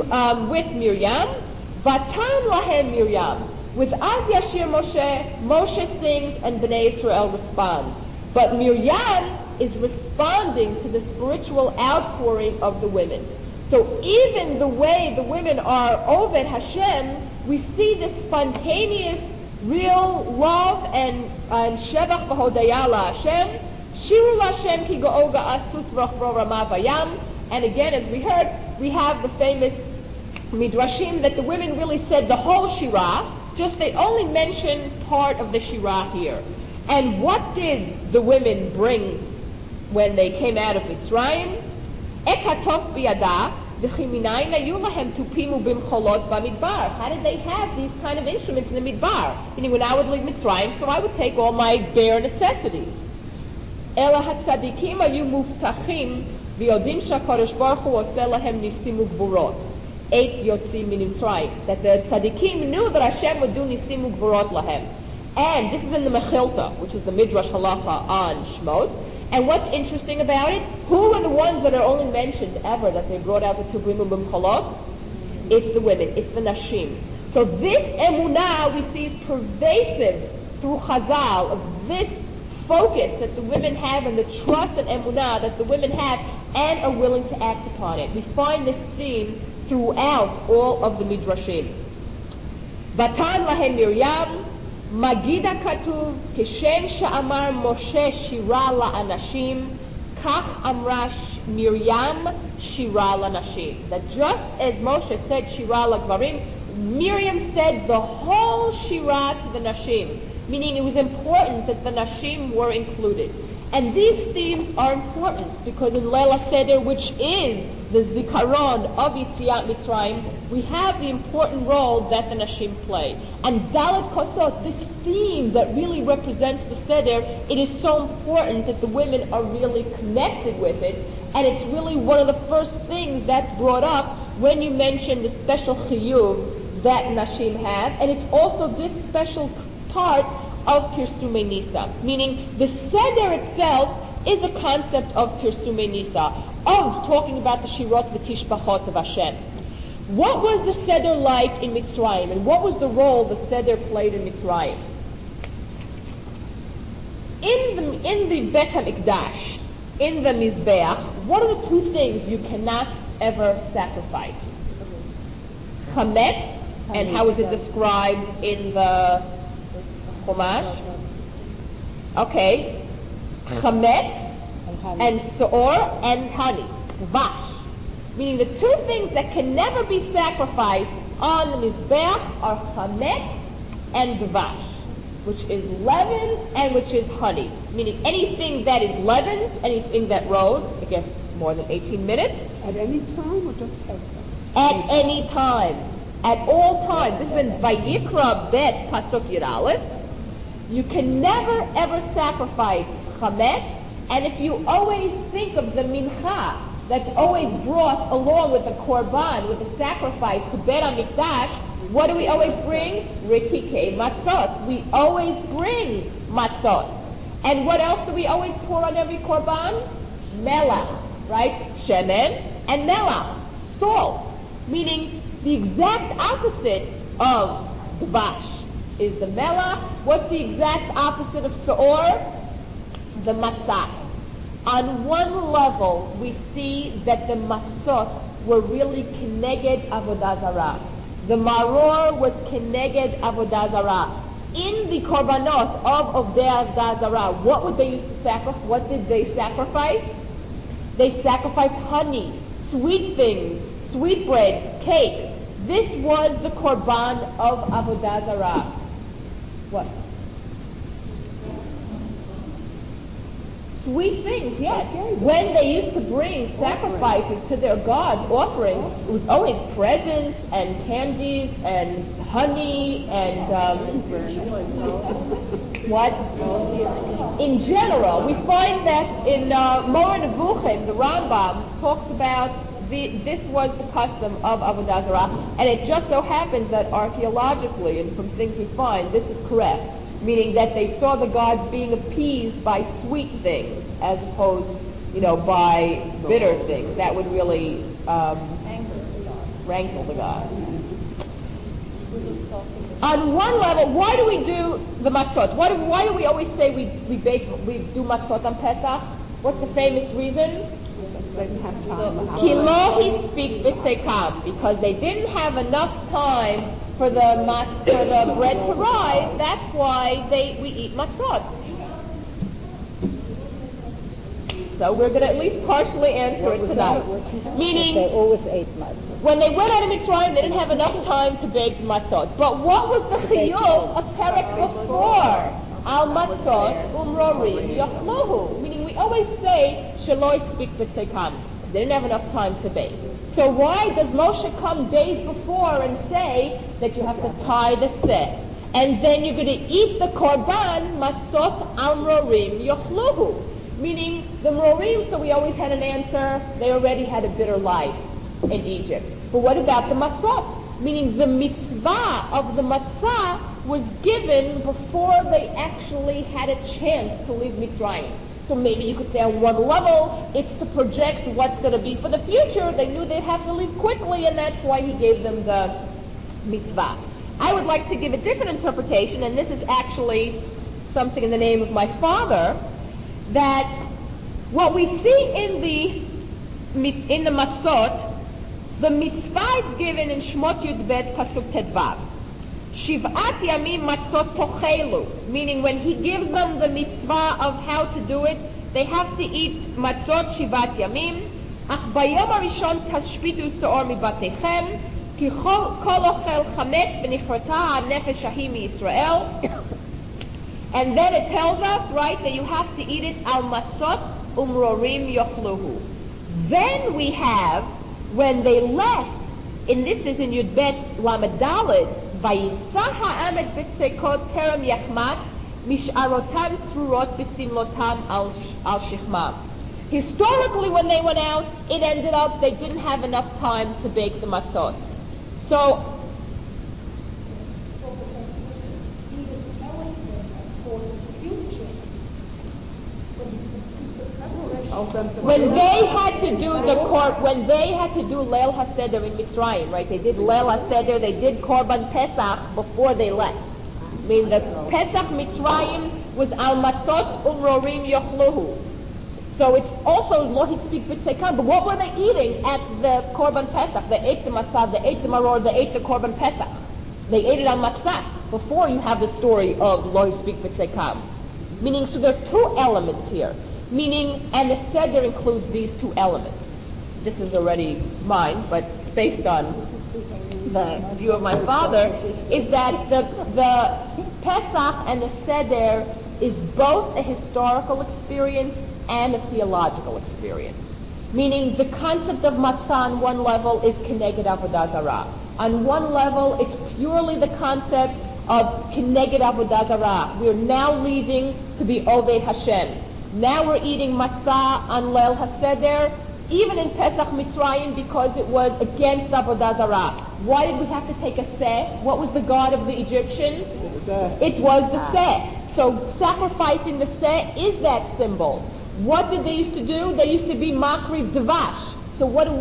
Miriam. Vatan Lahem Miriam. With Az Yashir Moshe, Moshe sings and Bnei Israel respond. But Miriam is responding to the spiritual outpouring of the women. So even the way the women are Oved Hashem, we see this spontaneous, real love and Shevach V'Hodaya La Hashem, Shiru Lashem Ki Ga'o Ga'as Sus V'Rachvo Rama Vayam. And again, as we heard, we have the famous Midrashim that the women really said the whole Shirah, just they only mention part of the Shirah here. And what did the women bring when they came out of Mitzrayim? Ekatof biyada, v'chiminayin layu lahem tupim ubimcholot b'midbar. How did they have these kind of instruments in the midbar? Meaning, when I would leave Mitzrayim, so I would take all my bare necessities. Ela hatzadikim ayu muftachim v'yodim shakadosh baruch hu oseh lahem nisim ugvurot. Eight yotzim min Mitzrayim. That the tzadikim knew that Hashem would do nisim ugvurot lahem. And this is in the Mechilta, which is the Midrash Halacha on Shmot. And what's interesting about it, who are the ones that are only mentioned ever that they brought out the Tubim Ubimcholot? It's the women, it's the Nashim. So this emunah we see is pervasive through Chazal, of this focus that the women have and the trust and emunah that the women have and are willing to act upon it. We find this theme throughout all of the Midrashim. Vatan lahem Miriam, Magida Katuv, Kishem Sha'amar Moshe Shira La'anashim, Kach Amra Miriam Shira La'nashim. That just as Moshe said Shira La'gvarim, Miriam said the whole Shira to the Nashim, meaning it was important that the Nashim were included. And these themes are important because in Leila Seder, which is the Zikaron of Yetziat Mitzrayim, we have the important role that the Nashim play. And Dalet Kosot, this theme that really represents the Seder, it is so important that the women are really connected with it. And it's really one of the first things that's brought up when you mention the special chiyuv that Nashim have. And it's also this special part of Pirsumei Nisa, meaning the Seder itself is a concept of Pirsumei Nisa, of talking about the Shirot V'Tishbachot of Hashem. What was the Seder like in Mitzrayim, and what was the role the Seder played in Mitzrayim? In the Bet HaMikdash, in the Mizbeach, what are the two things you cannot ever sacrifice? Chametz, and how is it described in the Chumash? Okay. Chametz, and Seor, and honey. Dvash. Meaning the two things that can never be sacrificed on the Mizbeach are Chametz and Dvash, which is leaven and which is honey. Meaning anything that is leavened, anything that rose, I guess more than 18 minutes. At any time or just at At any time. At all times. This is in Vayikra Bet Pasuk Yud Aleph. You can never ever sacrifice Chametz, and if you always think of the mincha that's always brought along with the korban, with the sacrifice to Bet HaMikdash, what do we always bring? Rikikei matzot. We always bring matzot. And what else do we always pour on every korban? Melach, right? Shemen and melach, salt. Meaning the exact opposite of dvash is the melach. What's the exact opposite of seor? The matzah. On one level, we see that the matzot were really keneged avodah zarah. The maror was keneged avodah zarah. In the korbanot of avodah zarah, what would they use to sacrifice? What did they sacrifice? They sacrificed honey, sweet things, sweetbreads, cakes. This was the korban of avodah zarah. What? Sweet things, yes. When they used to bring sacrifices to their gods, offerings, it was always presents and candies and honey and what? In general, we find that in Moreh Nevuchim, the Rambam talks about this was the custom of Avodah Zarah, and it just so happens that archaeologically and from things we find, this is correct. Meaning that they saw the gods being appeased by sweet things as opposed, by bitter things. That would really rankle the gods. On one level, why do we do the matzot? Why do we always say we do matzot on Pesach? What's the famous reason? Ki lo hispik b'tzeikam, because they didn't have enough time for the bread to rise. That's why we eat matzot. So we're going to at least partially answer it tonight. Meaning, they always ate matzot. When they went out of Mitzrayim, they didn't have enough time to bake matzot. But what was the chiyuv of Perek before? Al matzot umrorim yochlohu. Meaning we always say, Shaloi speak b'tzeikam. They didn't have enough time to bake. So why does Moshe come days before and say that you have to tie the set? And then you're going to eat the korban, matzot al mrorim yochluhu. Meaning the mrorim, so we always had an answer, they already had a bitter life in Egypt. But what about the matzot? Meaning the mitzvah of the matzah was given before they actually had a chance to leave Mitzrayim. So maybe you could say on one level, it's to project what's going to be for the future. They knew they'd have to leave quickly, and that's why he gave them the mitzvah. I would like to give a different interpretation, and this is actually something in the name of my father, that what we see in the matzot, the mitzvah is given in Shmot Yud Bet Pasuk Tedvav. Shiv'at yamim matzot tochelu, meaning when he gives them the mitzvah of how to do it, they have to eat matzot shiv'at yamim. Ach bayom harishon tashpitu seor mibatechem, ki kol ochel chametz v'nichrata ha'nefesh ahi miYisrael. And then it tells us, right, that you have to eat it al matzot umrorim yochluhu. Then we have, when they left, and this is in Yud Bet Lamed Daled, Vayisa ha'am et b'tzekot terem yachmat mish'arotam trurot b'simlotam al shechmam. Historically, when they went out, it ended up they didn't have enough time to bake the matzot. So, when they had to do when they had to do Leil HaSeder in Mitzrayim, right? They did Leil HaSeder, they did Korban Pesach before they left. I mean, the Pesach Mitzrayim was Al Matzot Umrorim Yochluhu. So it's also Lo Hitzpik B'Tzeikan. But what were they eating at the Korban Pesach? They ate the matzah, they ate the maror, they ate the Korban Pesach. They ate it on matzah before you have the story of Lo Hitzpik B'Tzeikan. Meaning, so there are two elements here. Meaning, and the Seder includes these two elements. This is already mine, but based on the view of my father, is that the Pesach and the Seder is both a historical experience and a theological experience. Meaning, the concept of matzah on one level is Keneged Avodah Zarah. On one level, it's purely the concept of Keneged Avodah Zarah. We're now leaving to be Oved Hashem. Now we're eating matzah on Leil HaSeder, even in Pesach Mitzrayim, because it was against Avodah Zarah. Why did we have to take a seh? What was the god of the Egyptians? It was the seh. So sacrificing the seh is that symbol. What did they used to do? They used to be makriv devash. So what do?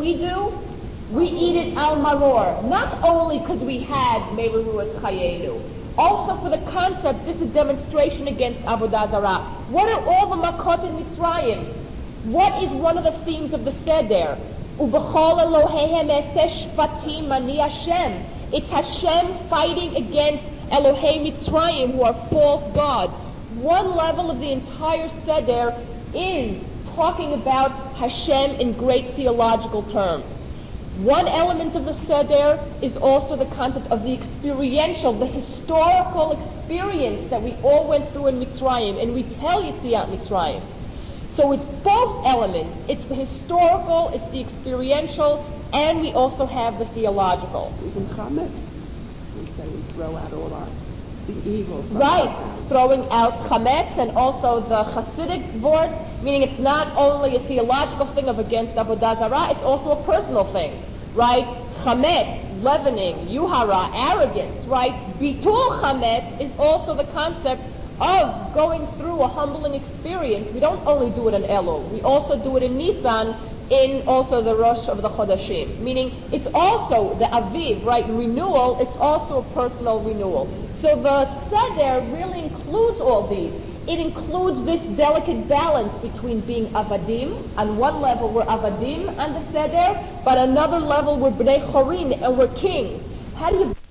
We eat it al maror. Not only because we had Mevaruas Chayenu, also for the concept, this is a demonstration against Avodah Zarah. What are all the makot in Mitzrayim? What is one of the themes of the Seder? Ubechol Elohehem eseh shvatim ani Hashem. It's Hashem fighting against Elohei Mitzrayim, who are false gods. One level of the entire Seder is talking about Hashem in great theological terms. One element of the Seder is also the concept of the experiential, the historical experience that we all went through in Mitzrayim, and we tell Yetziat Mitzrayim. So it's both elements. It's the historical, it's the experiential, and we also have the theological. Even Chametz, we say we throw out all the evil. Right, throwing out Chametz, and also the Hasidic vort, meaning it's not only a theological thing of against Avodah Zarah, it's also a personal thing, right? Chametz, leavening, yuhara, arrogance, right? Bitul Chametz is also the concept of going through a humbling experience. We don't only do it in Elul, we also do it in Nisan, in also the Rosh of the Chodashim, meaning it's also the Aviv, right? Renewal, it's also a personal renewal. So the Seder really includes all these. It includes this delicate balance between being Avadim. On one level, we're Avadim on the Seder, but on another level, we're Bnei Chorim, and we're kings. How do you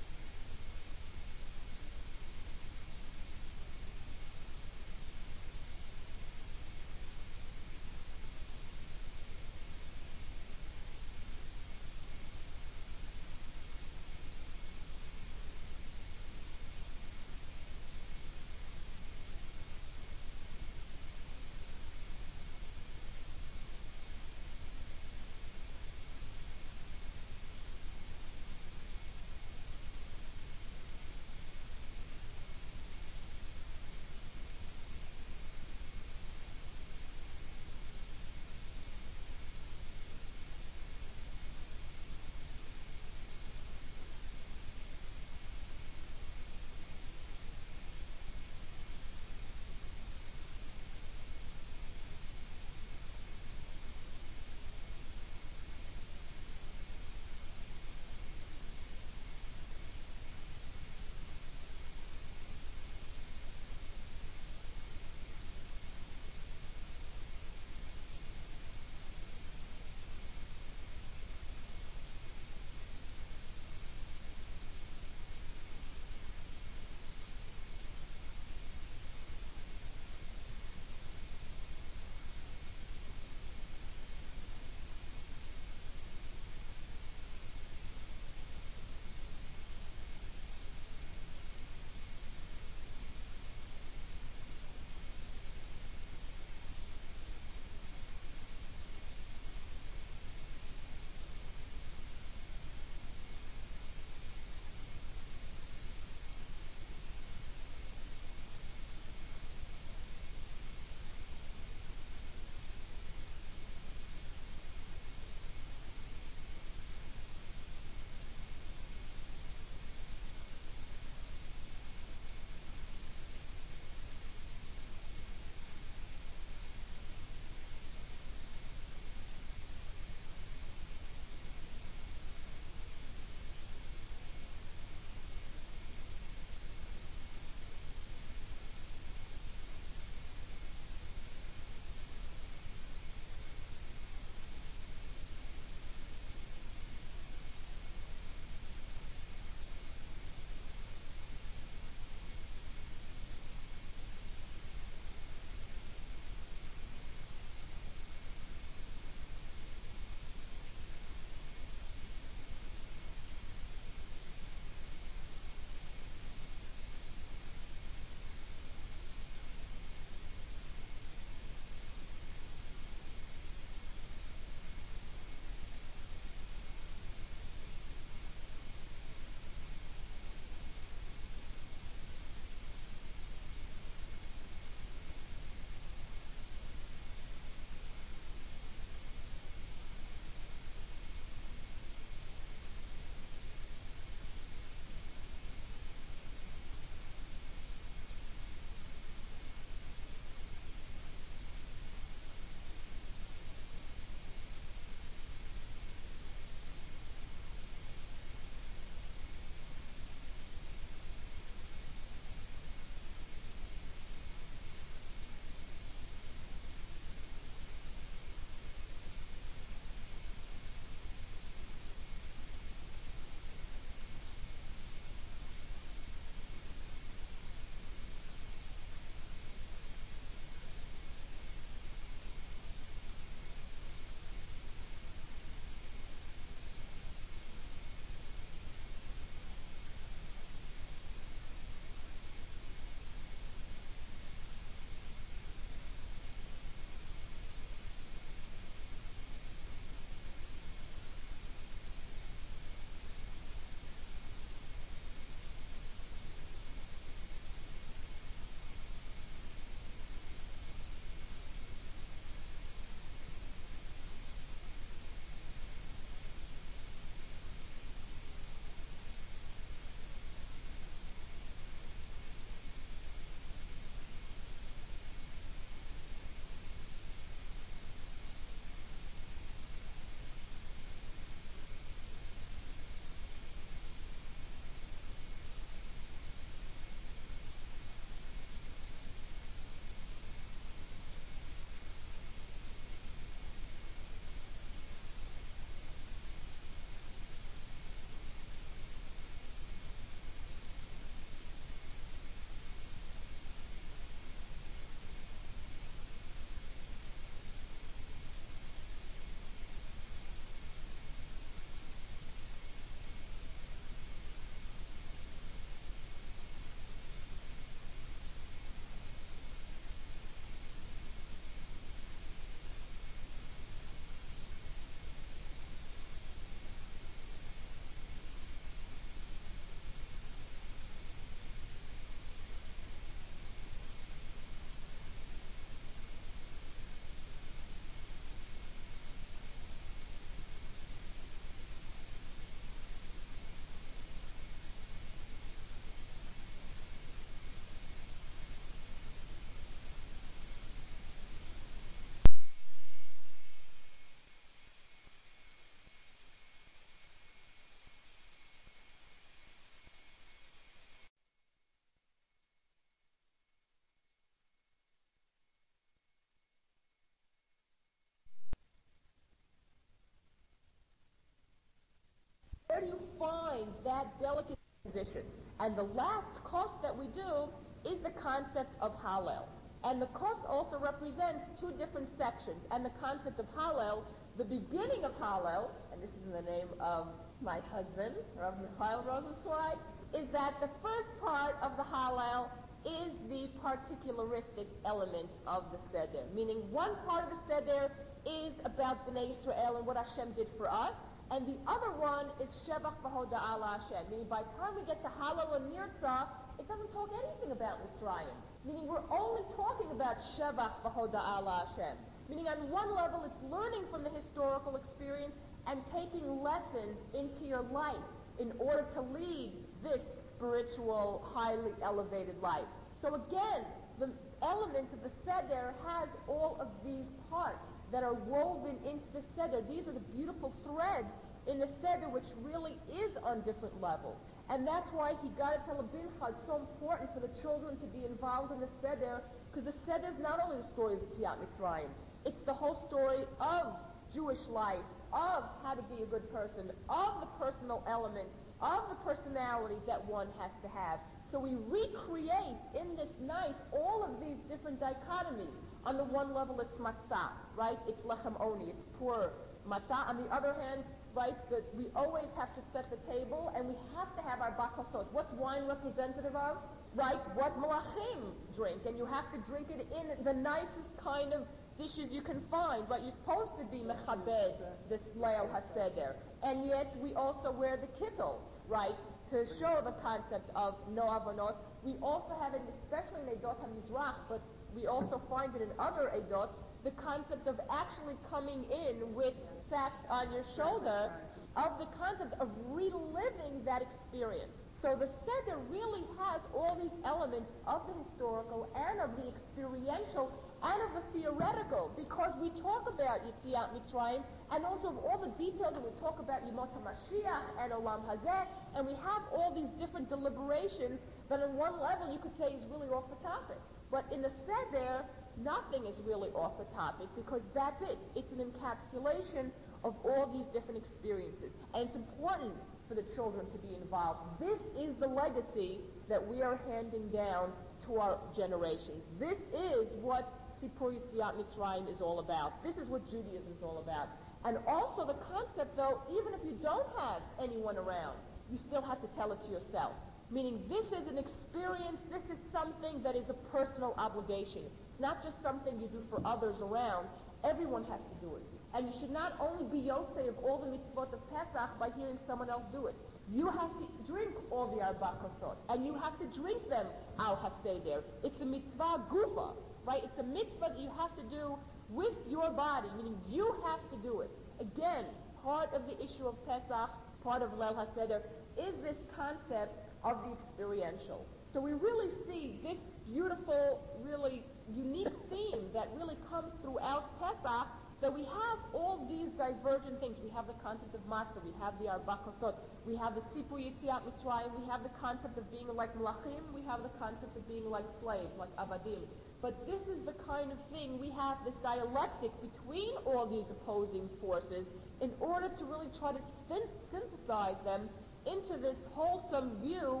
delicate positions. And the last cost that we do is the concept of Hallel. And the cost also represents two different sections. And the concept of Hallel, the beginning of Hallel, and this is in the name of my husband, Rav Michael Rosenzweig, is that the first part of the Hallel is the particularistic element of the Seder. Meaning one part of the Seder is about Bnei Israel and what Hashem did for us, and the other one is Shevach v'hoda'ah LaHashem. Meaning by the time we get to Hallel and Nirtzah, it doesn't talk anything about Mitzrayim. Meaning we're only talking about Shevach v'hoda'ah LaHashem. Meaning on one level it's learning from the historical experience and taking lessons into your life in order to lead this spiritual, highly elevated life. So again, the element of the Seder has all of these parts that are woven into the Seder. These are the beautiful threads in the Seder, which really is on different levels. And that's why he got to tell Bincha, it's so important for the children to be involved in the Seder, because the Seder is not only the story of Yetziat Mitzrayim, it's the whole story of Jewish life, of how to be a good person, of the personal elements, of the personality that one has to have. So we recreate in this night all of these different dichotomies. On the one level, it's matzah, right? It's lechem oni, it's poor matzah. On the other hand, right, that we always have to set the table, and we have to have our bakosot. What's wine representative of? Right, what malachim drink, and you have to drink it in the nicest kind of dishes you can find, right? You're supposed to be mechabed, this Leil HaSeder. And yet we also wear the kittel, right, to show the concept of no avonot. We also have it, especially in Eidot HaMizrach, but we also find it in other Eidot, the concept of actually coming in with sacks on your shoulder, of the concept of reliving that experience. So the Seder really has all these elements of the historical and of the experiential and of the theoretical, because we talk about Yetziat Mitzrayim and also of all the details, and we talk about Yemot HaMashiach and Olam Hazeh, and we have all these different deliberations that on one level you could say is really off the topic. But in the Seder, nothing is really off the topic, because that's it. It's an encapsulation of all these different experiences. And it's important for the children to be involved. This is the legacy that we are handing down to our generations. This is what Sipur Yetziat Mitzrayim is all about. This is what Judaism is all about. And also the concept, though, even if you don't have anyone around, you still have to tell it to yourself. Meaning this is an experience, this is something that is a personal obligation. It's not just something you do for others around. Everyone has to do it. And you should not only be yotzei of all the mitzvot of Pesach by hearing someone else do it. You have to drink all the arba kosot, and you have to drink them al haseder. It's a mitzvah gufa, right? It's a mitzvah that you have to do with your body, meaning you have to do it. Again, part of the issue of Pesach, part of Leil HaSeder, is this concept of the experiential. So we really see this beautiful, really unique theme that really comes throughout Pesach, that we have all these divergent things. We have the concept of matzah, we have the arba kosot, we have the sipur yetziat mitzrayim, we have the concept of being like malachim, we have the concept of being like slaves, like avadim. But this is the kind of thing, we have this dialectic between all these opposing forces in order to really try to synthesize them into this wholesome view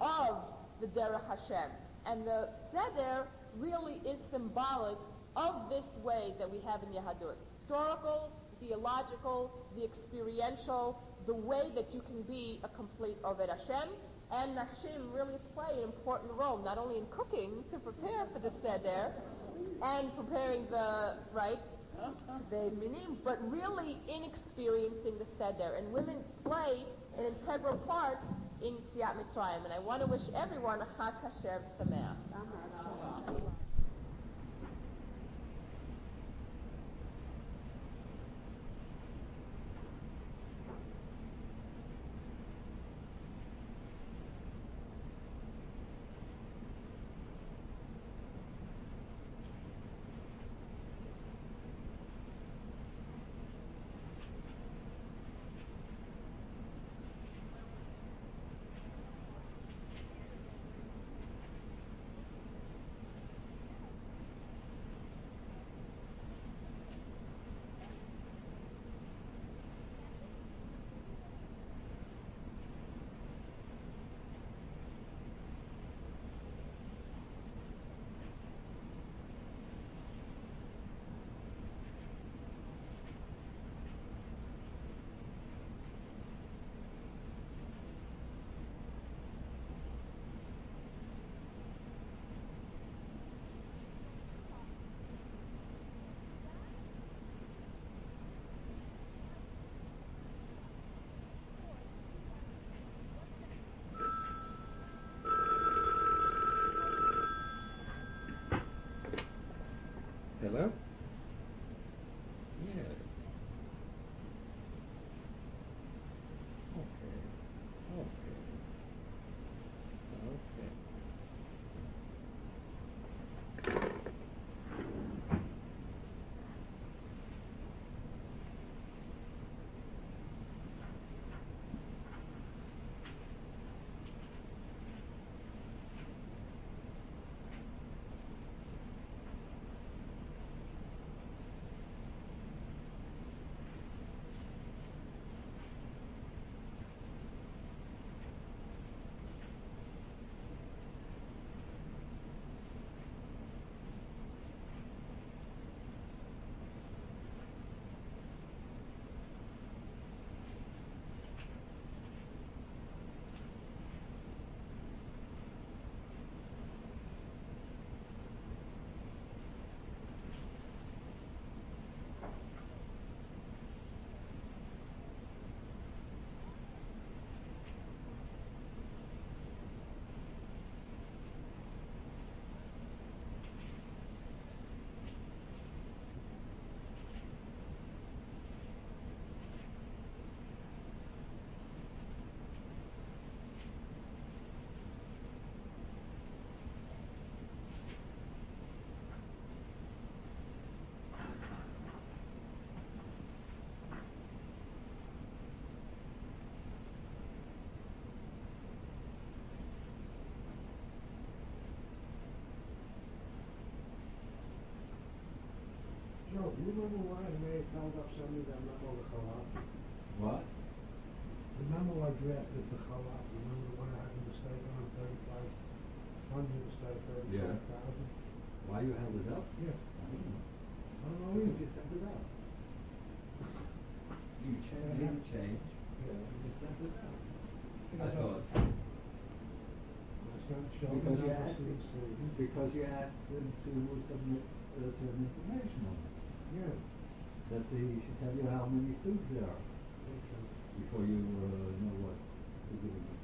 of the Derech Hashem. And the Seder really is symbolic of this way that we have in Yahadut. Historical, theological, the experiential, the way that you can be a complete Oved Hashem. And Nashim really play an important role, not only in cooking to prepare for the Seder and preparing the minim, but really in experiencing the Seder. And women play an integral part in Yetziat Mitzrayim. And I want to wish everyone a Chag Kasher Sameach. Hello? Yeah. Okay. Okay. Okay. Joe, do you remember why I may have held up some of that memo to Chalap? What? The memo I drafted to Chalap, remember when I had a mistake on 3500 instead of 35,000? Why you held it up? Yeah. I don't know. I don't know You either. just sent it out. You didn't change. Yeah. You just sent it out. I Because thought, It's going to show because the you numbers asked, to the city. because you asked them to submit certain information on it. Yeah. That they should tell you how many students there are Okay. before you know what to do.